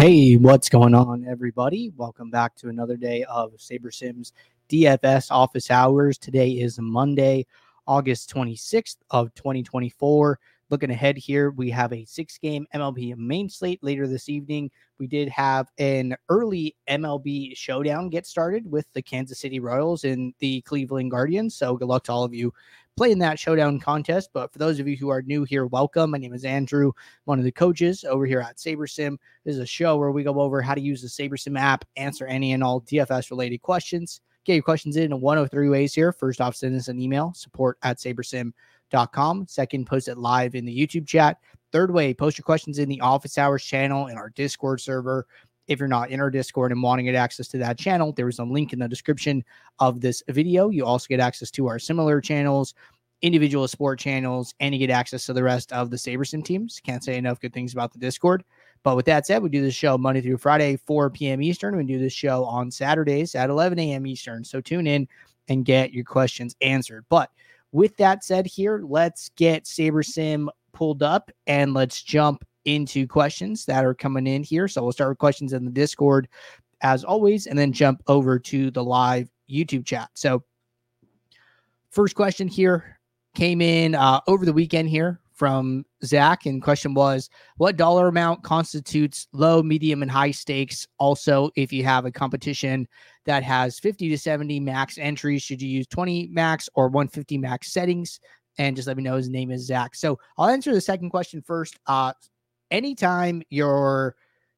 Hey, what's going on, everybody? Welcome back to another day of SaberSims DFS office hours. Today is Monday, August 26th of 2024. Looking ahead here, we have a 6-game MLB main slate later this evening. We did have an early MLB showdown get started with the Kansas City Royals and the Cleveland Guardians. So good luck to all of you playing that showdown contest. But for those of you who are new here, welcome. My name is Andrew, one of the coaches over here at SaberSim. This is a show where we go over how to use the SaberSim app, answer any and all DFS related questions. Get your questions in one of three ways here. First off, send us an email, support@sabersim.com. Second, post it live in the YouTube chat. Third way, post your questions in the office hours channel in our Discord server. If you're not in our Discord and wanting to get access to that channel, there is a link in the description of this video. You also get access to our similar channels, individual sport channels, and you get access to the rest of the SaberSim teams. Can't say enough good things about the Discord. But with that said, we do this show Monday through Friday, 4 p.m. Eastern. We do this show on Saturdays at 11 a.m. Eastern. So tune in and get your questions answered. But with that said here, let's get SaberSim pulled up and let's jump into questions that are coming in here. So we'll start with questions in the Discord as always, and then jump over to the live YouTube chat. So first question here came in over the weekend here from Zach, and question was, what dollar amount constitutes low, medium, and high stakes? Also, if you have a competition that has 50 to 70 max entries, should you use 20 max or 150 max settings? And just let me know. His name is Zach. So I'll answer the second question first. Anytime your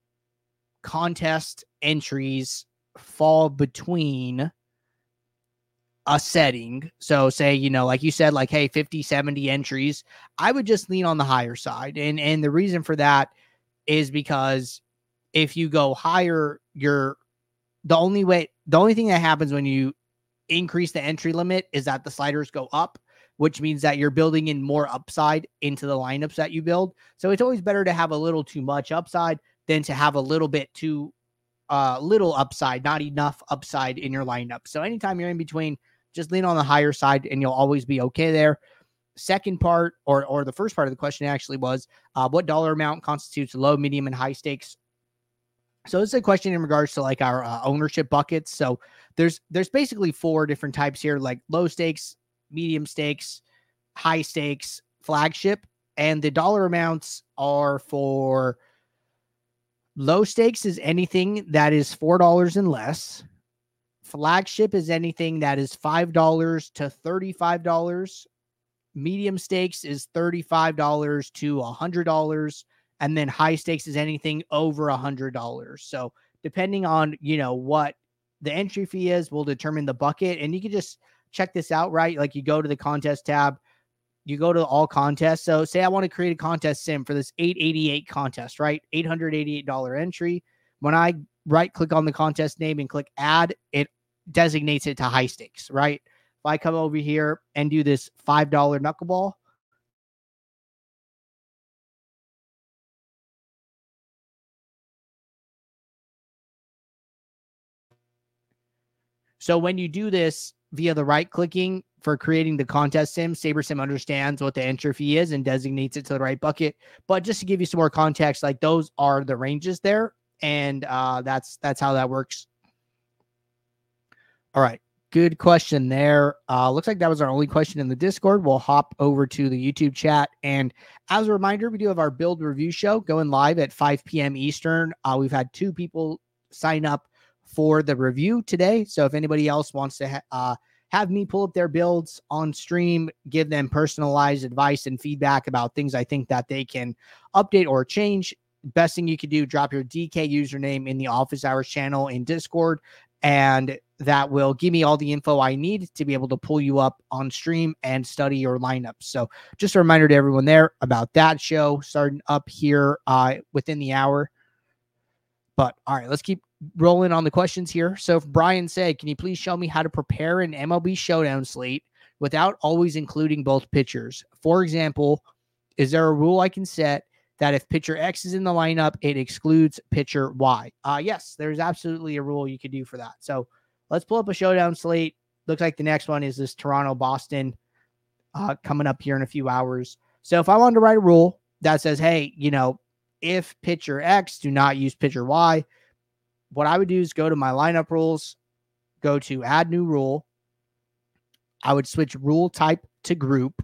contest entries fall between a setting, so say, like you said, like, hey, 50, 70 entries, I would just lean on the higher side. And the reason for that is because if you go higher, the only thing that happens when you increase the entry limit is that the sliders go up, which means that you're building in more upside into the lineups that you build. So it's always better to have a little too much upside than to have a little bit too little upside, not enough upside in your lineup. So anytime you're in between, just lean on the higher side and you'll always be okay there. Second part, or the first part of the question actually was, what dollar amount constitutes low, medium, and high stakes? So this is a question in regards to like our ownership buckets. So there's basically 4 different types here, like low stakes, medium stakes, high stakes, flagship. And the dollar amounts are for low stakes is anything that is $4 and less. Flagship is anything that is $5 to $35. Medium stakes is $35 to $100. And then high stakes is anything over $100. So depending on, what the entry fee is, will determine the bucket. And you can just check this out, right? Like you go to the contest tab, you go to all contests. So say I want to create a contest sim for this 888 contest, right? $888 entry. When I right click on the contest name and click add, it designates it to high stakes, right? If I come over here and do this $5 knuckleball, so when you do this via the right clicking for creating the contest sim, SaberSim understands what the entry fee is and designates it to the right bucket. But just to give you some more context, like those are the ranges there. And that's how that works. All right. Good question there. Looks like that was our only question in the Discord. We'll hop over to the YouTube chat. And as a reminder, we do have our build review show going live at 5 p.m. Eastern. We've had 2 people sign up for the review today. So if anybody else wants to have me pull up their builds on stream, give them personalized advice and feedback about things I think that they can update or change, best thing you could do, drop your DK username in the office hours channel in Discord, and that will give me all the info I need to be able to pull you up on stream and study your lineups. So just a reminder to everyone there about that show starting up here within the hour. But all right, let's keep rolling on the questions here. So if Brian said, can you please show me how to prepare an MLB showdown slate without always including both pitchers? For example, is there a rule I can set that if pitcher X is in the lineup, it excludes pitcher Y? Yes, there's absolutely a rule you could do for that. So let's pull up a showdown slate. Looks like the next one is this Toronto-Boston coming up here in a few hours. So if I wanted to write a rule that says, hey, if pitcher X, do not use pitcher Y. What I would do is go to my lineup rules, go to add new rule. I would switch rule type to group.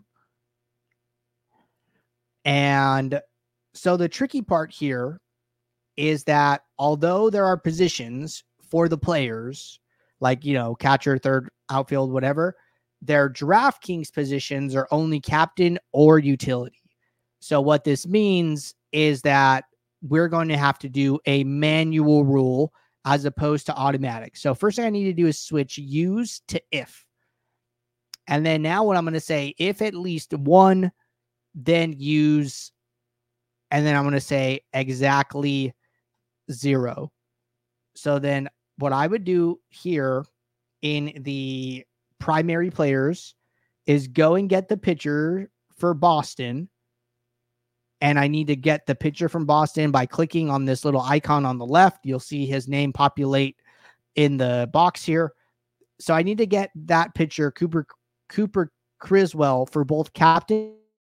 And so the tricky part here is that although there are positions for the players, like, catcher, third, outfield, whatever, their DraftKings positions are only captain or utility. So what this means is that we're going to have to do a manual rule as opposed to automatic. So first thing I need to do is switch use to if. And then now what I'm going to say, if at least one, then use, and then I'm going to say exactly 0. So then what I would do here in the primary players is go and get the pitcher for Boston. And I need to get the pitcher from Boston by clicking on this little icon on the left. You'll see his name populate in the box here. So I need to get that pitcher, Cooper Criswell, for both captain .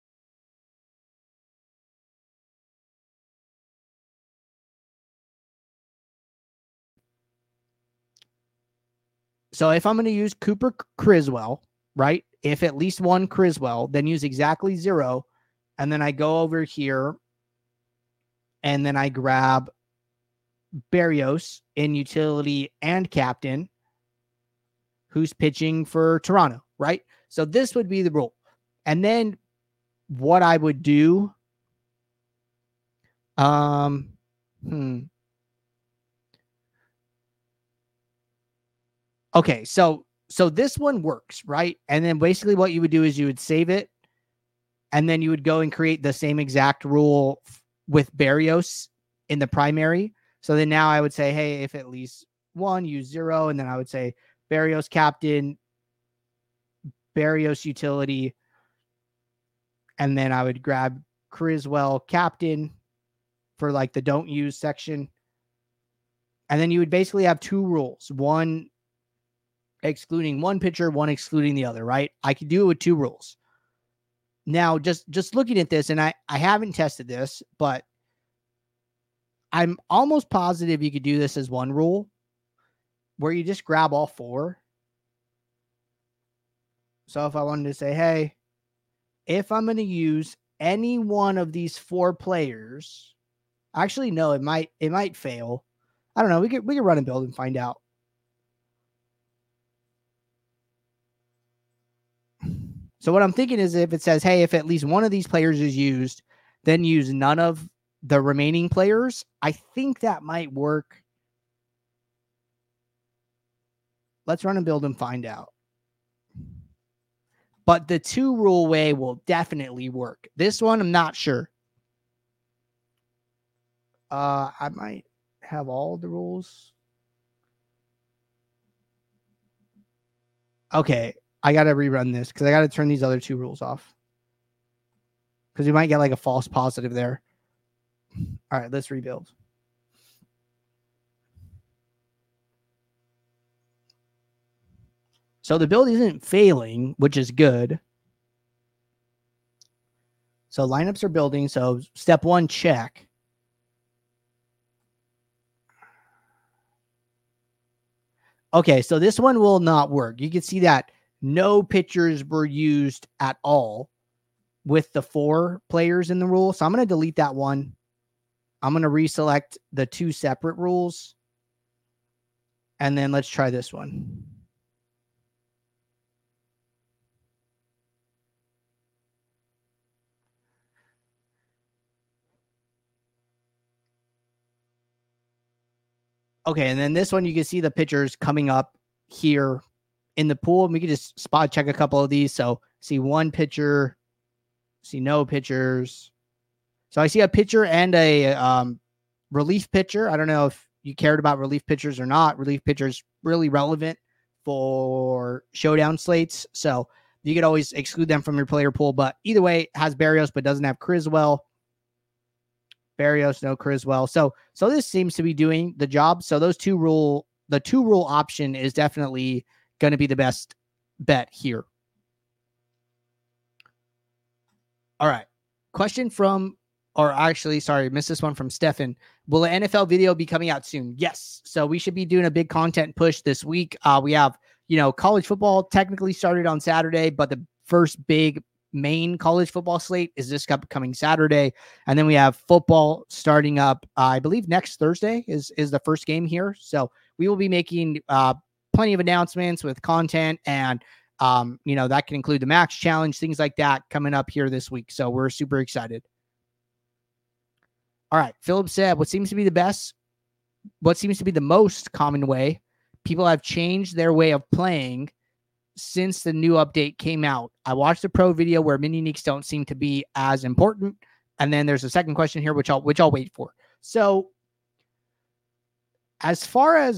So if I'm going to use Cooper Criswell, right? If at least one Criswell, then use exactly 0. And then I go over here and then I grab Berrios in utility and captain, who's pitching for Toronto, right? So this would be the rule. And then what I would do, Okay, so this one works, right? And then basically what you would do is you would save it, and then you would go and create the same exact rule with Berrios in the primary. So then now I would say, hey, if at least one, use 0. And then I would say Berrios captain, Berrios utility. And then I would grab Criswell captain for like the don't use section. And then you would basically have 2 rules, one excluding one pitcher, one excluding the other, right? I could do it with 2 rules. Now, just looking at this, and I haven't tested this, but I'm almost positive you could do this as one rule where you just grab all 4. So if I wanted to say, hey, if I'm going to use any one of these 4 players, actually, no, it might fail. I don't know. We could run and build and find out. So what I'm thinking is if it says, hey, if at least one of these players is used, then use none of the remaining players, I think that might work. Let's run and build and find out. But the 2 rule way will definitely work. This one, I'm not sure. I might have all the rules. Okay. I got to rerun this because I got to turn these other 2 rules off. Because we might get like a false positive there. All right, let's rebuild. So the build isn't failing, which is good. So lineups are building. So step 1, check. Okay, so this one will not work. You can see that no pitchers were used at all with the 4 players in the rule. So I'm going to delete that one. I'm going to reselect the 2 separate rules. And then let's try this one. Okay, and then this one, you can see the pitchers coming up here in the pool. And we can just spot check a couple of these. So see 1 pitcher, see no pitchers. So I see a pitcher and a relief pitcher. I don't know if you cared about relief pitchers or not. Relief pitchers really relevant for showdown slates. So you could always exclude them from your player pool. But either way, has Berrios but doesn't have Criswell. Berrios, no Criswell. So this seems to be doing the job. So the 2 rule option is definitely going to be the best bet here. All right. Question from or actually, sorry, missed this one from Stefan. Will an NFL video be coming out soon? Yes. So we should be doing a big content push this week. We have, college football technically started on Saturday, but the first big main college football slate is this upcoming Saturday. And then we have football starting up, I believe next Thursday is the first game here. So we will be making plenty of announcements with content, and that can include the Max Challenge, things like that coming up here this week. So we're super excited. All right. Philip said, what seems to be the most common way people have changed their way of playing since the new update came out? I watched the pro video where mini uniques don't seem to be as important. And then there's a second question here, which I'll wait for. So as far as,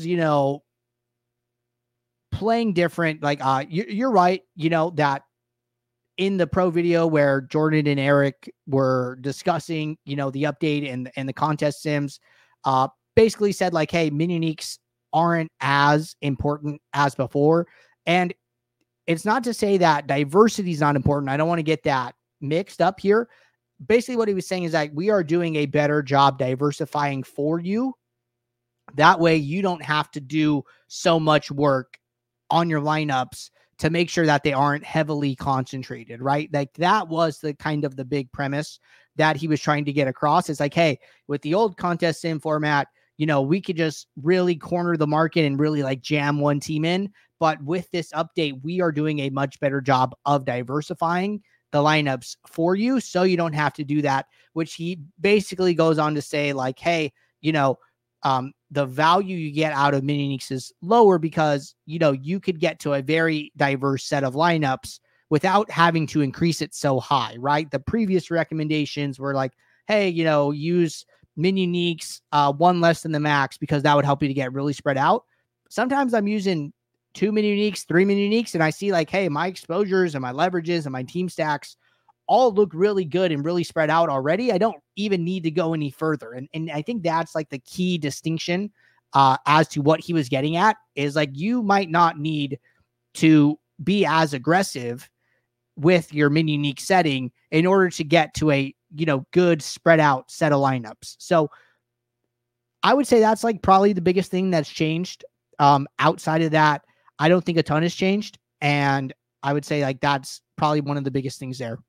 playing different, like, you're right, that in the pro video where Jordan and Eric were discussing, the update and the contest sims, basically said like, hey, mini uniques aren't as important as before. And it's not to say that diversity is not important. I don't want to get that mixed up here. Basically what he was saying is that we are doing a better job diversifying for you. That way you don't have to do so much work on your lineups to make sure that they aren't heavily concentrated, right? Like that was the kind of the big premise that he was trying to get across. It's like, hey, with the old contest sim format, we could just really corner the market and really like jam one team in. But with this update, we are doing a much better job of diversifying the lineups for you, so you don't have to do that, which he basically goes on to say like, hey, the value you get out of mini uniques is lower because, you could get to a very diverse set of lineups without having to increase it so high, right? The previous recommendations were like, hey, use mini uniques, one less than the max, because that would help you to get really spread out. Sometimes I'm using 2 mini uniques, 3 mini uniques, and I see like, hey, my exposures and my leverages and my team stacks all look really good and really spread out already. I don't even need to go any further. And I think that's like the key distinction as to what he was getting at, is like, you might not need to be as aggressive with your mini unique setting in order to get to a, good spread out set of lineups. So I would say that's like probably the biggest thing that's changed. Outside of that, I don't think a ton has changed. And I would say like, that's probably one of the biggest things there.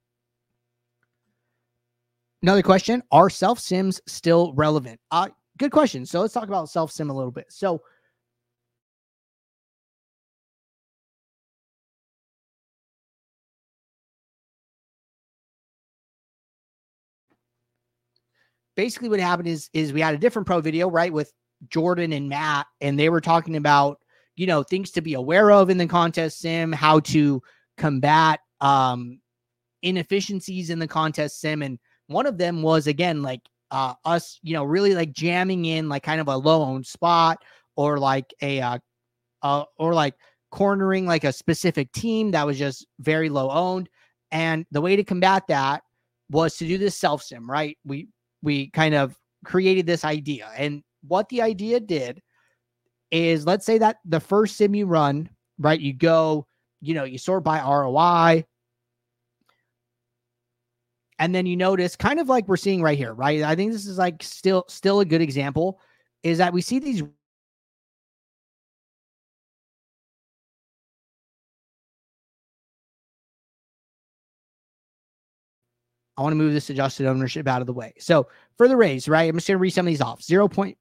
Another question, are self-sims still relevant? Good question. So let's talk about self-sim a little bit. So basically what happened is we had a different pro video, right, with Jordan and Matt, and they were talking about, things to be aware of in the contest sim, how to combat inefficiencies in the contest sim. And one of them was, again, like us, really like jamming in like kind of a low owned spot, or like or like cornering like a specific team that was just very low owned. And the way to combat that was to do this self sim, right? We kind of created this idea, and what the idea did is, let's say that the first sim you run, right, you go, you sort by ROI. And then you notice, kind of like we're seeing right here, right? I think this is like still a good example, is that we see these. I want to move this adjusted ownership out of the way. So for the raise, right, I'm just going to read some of these off. 0.4%,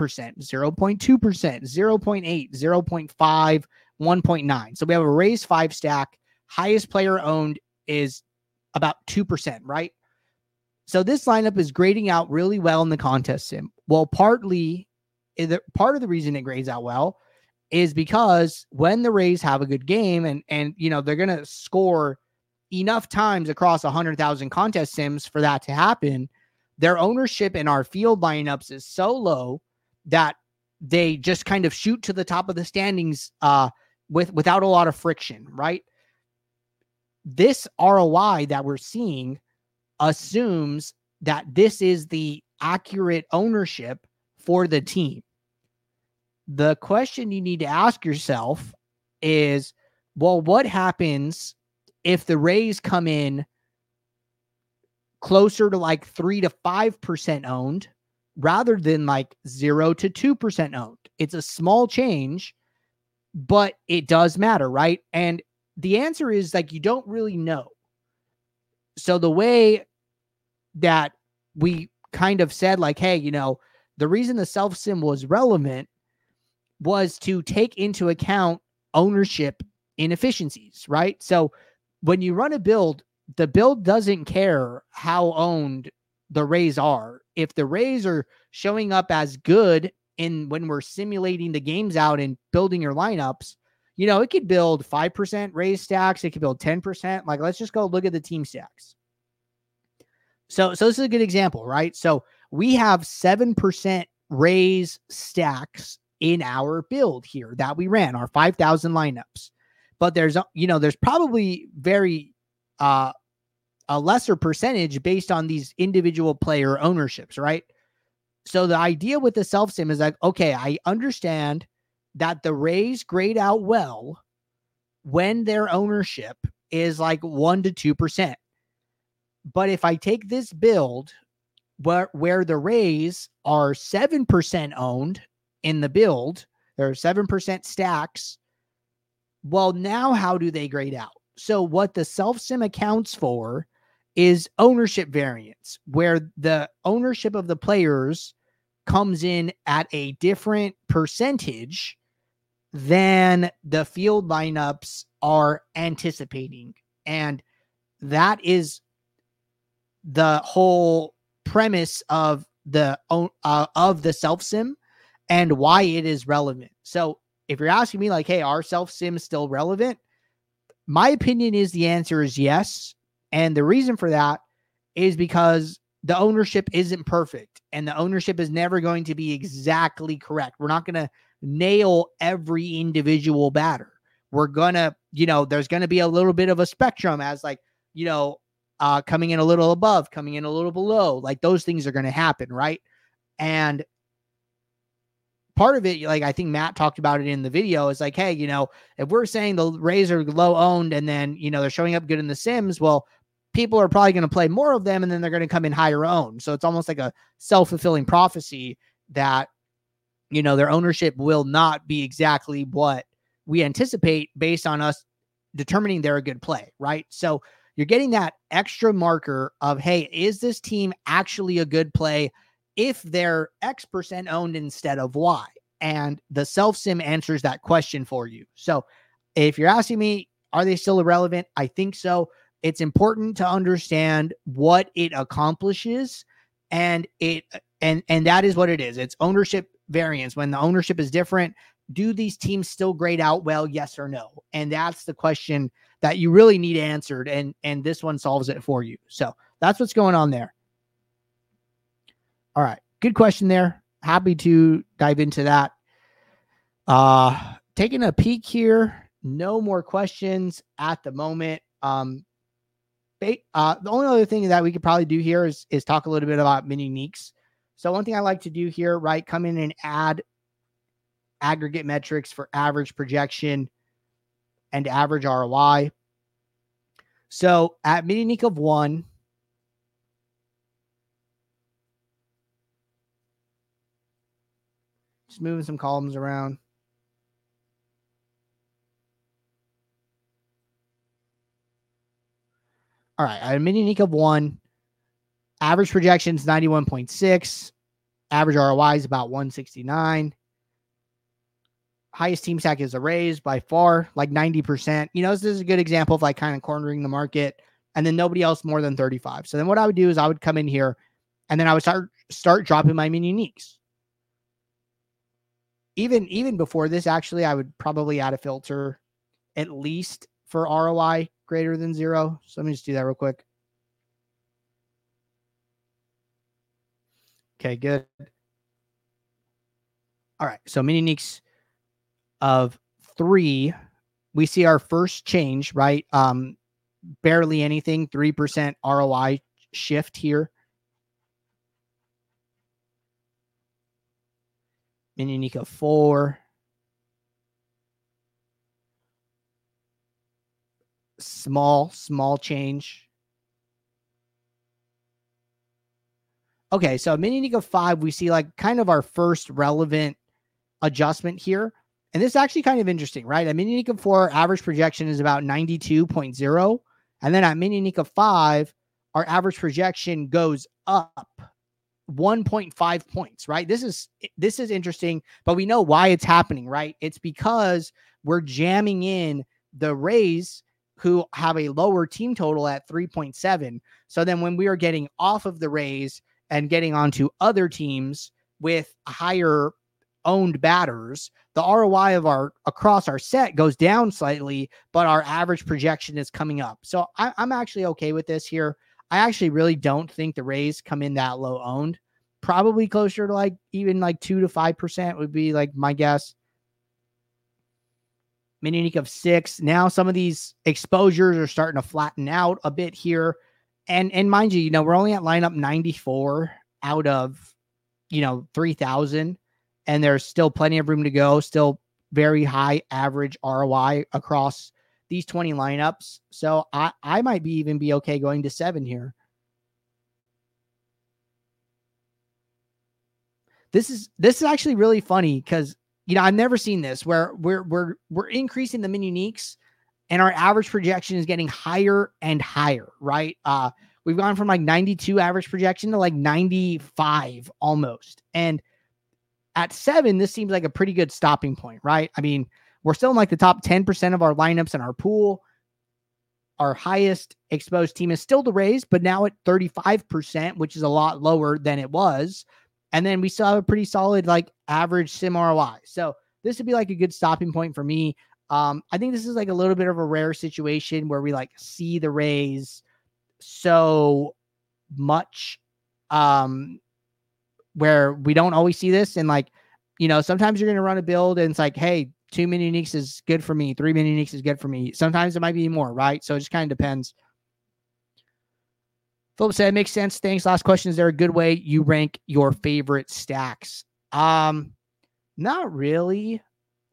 0.2%, 0.8, 0.5, 1.9. So we have a raise 5 stack. Highest player owned is about 2%, right? So this lineup is grading out really well in the contest sim. Well, part of the reason it grades out well is because when the Rays have a good game and they're going to score enough times across 100,000 contest sims for that to happen, their ownership in our field lineups is so low that they just kind of shoot to the top of the standings without a lot of friction, right? This ROI that we're seeing assumes that this is the accurate ownership for the team. The question you need to ask yourself is, well, what happens if the Rays come in closer to like 3 to 5% owned rather than like 0 to 2% owned. It's a small change, but it does matter, right? And the answer is like, you don't really know. So the way that we kind of said like, hey, the reason the self sim was relevant was to take into account ownership inefficiencies, right? So when you run a build, the build doesn't care how owned the Rays are. If the Rays are showing up as good when we're simulating the games out and building your lineups, it could build 5% Rays stacks. It could build 10%. Like, let's just go look at the team stacks. So this is a good example, right? So we have 7% Rays stacks in our build here that we ran, our 5,000 lineups. But there's probably a lesser percentage based on these individual player ownerships, right? So the idea with the self sim is like, okay, I understand that the Rays grade out well when their ownership is like 1 to 2%. But if I take this build where the Rays are 7% owned in the build, there are 7% stacks. Well, now how do they grade out? So what the self sim accounts for is ownership variance, where the ownership of the players comes in at a different percentage than the field lineups are anticipating. And that is the whole premise of the self sim and why it is relevant. So if you're asking me like, hey, are self sims still relevant? My opinion is the answer is yes. And the reason for that is because the ownership isn't perfect and the ownership is never going to be exactly correct. We're not going to nail every individual batter. We're going to, there's going to be a little bit of a spectrum as like, coming in a little above, coming in a little below, like those things are going to happen. Right. And part of it, like I think Matt talked about it in the video, is like, hey, if we're saying the Rays are low owned and then, they're showing up good in the sims, well, people are probably going to play more of them and then they're going to come in higher owned. So it's almost like a self-fulfilling prophecy that, their ownership will not be exactly what we anticipate based on us determining they're a good play, right? So you're getting that extra marker of, hey, is this team actually a good play if they're X% owned instead of Y? And the self sim answers that question for you. So if you're asking me, are they still irrelevant? I think so. It's important to understand what it accomplishes, and that is what it is. It's ownership variance. When the ownership is different, do these teams still grade out well? Yes or no? And that's the question that you really need answered. And this one solves it for you. So that's what's going on there. All right. Good question there. Happy to dive into that. Taking a peek here. No more questions at the moment. The only other thing that we could probably do here is talk a little bit about mini uniques. So one thing I like to do here, right, come in and add aggregate metrics for average projection and average ROI. So at mini unique of 1, just moving some columns around. All right, at a mini unique of 1, average projection is 91.6. Average ROI is about 169. Highest team stack is the Rays by far, like 90%. This is a good example of like kind of cornering the market, and then nobody else more than 35. So then what I would do is I would come in here and then I would start dropping my mini uniques. Even before this, actually, I would probably add a filter at least for ROI greater than 0. So let me just do that real quick. Okay, good. All right, so mini uniques of 3, we see our first change, right? Barely anything, 3% ROI shift here. Mini unique of 4. Small change. Okay, so mini unique of 5, we see like kind of our first relevant adjustment here. And this is actually kind of interesting, right? At mini unique of 4, average projection is about 92.0. And then at mini unique of 5, our average projection goes up 1.5 points, right? This is interesting, but we know why it's happening, right? It's because we're jamming in the Rays, who have a lower team total at 3.7. So then when we are getting off of the Rays and getting onto other teams with higher owned batters, the ROI of our across our set goes down slightly, but our average projection is coming up. So I'm actually okay with this here. I actually really don't think the Rays come in that low owned. Probably closer to like even like 2 to 5% would be like my guess. Mini unique of 6. Now some of these exposures are starting to flatten out a bit here. And mind you, we're only at lineup 94 out of 3,000, and there's still plenty of room to go. Still very high average ROI across these 20 lineups. So I might even be okay going to 7 here. This is actually really funny because I've never seen this where we're increasing the mini uniques and our average projection is getting higher and higher, right? We've gone from like 92 average projection to like 95 almost. And at 7, this seems like a pretty good stopping point, right? I mean, we're still in like the top 10% of our lineups in our pool. Our highest exposed team is still the Rays, but now at 35%, which is a lot lower than it was. And then we still have a pretty solid like average sim ROI. So this would be like a good stopping point for me. I think this is like a little bit of a rare situation where we like see the Rays so much, where we don't always see this. And like, sometimes you're going to run a build and it's like, hey, 2 mini uniques is good for me. 3 mini uniques is good for me. Sometimes it might be more, right? So it just kind of depends. Philip said, it makes sense. Thanks. Last question. Is there a good way you rank your favorite stacks? Not really.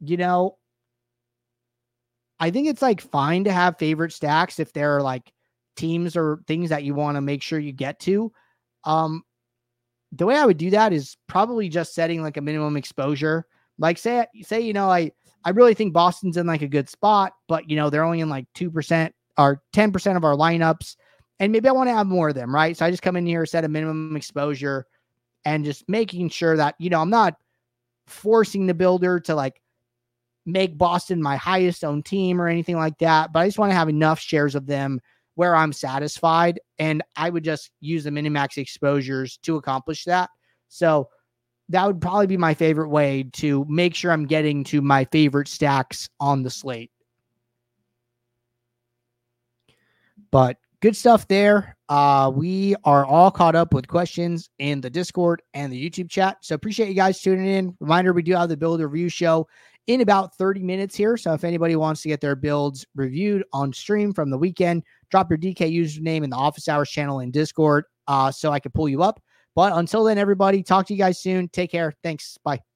I think it's like fine to have favorite stacks if there are like teams or things that you want to make sure you get to. The way I would do that is probably just setting like a minimum exposure. Like say, I really think Boston's in like a good spot, but they're only in like 2% or 10% of our lineups. And maybe I want to have more of them, right? So I just come in here, set a minimum exposure, and just making sure that, I'm not forcing the builder to like make Boston my highest owned team or anything like that. But I just want to have enough shares of them where I'm satisfied. And I would just use the minimax exposures to accomplish that. So that would probably be my favorite way to make sure I'm getting to my favorite stacks on the slate. But good stuff there. We are all caught up with questions in the Discord and the YouTube chat. So appreciate you guys tuning in. Reminder, we do have the build review show in about 30 minutes here. So if anybody wants to get their builds reviewed on stream from the weekend, drop your DK username in the office hours channel in Discord so I can pull you up. But until then, everybody, talk to you guys soon. Take care. Thanks. Bye.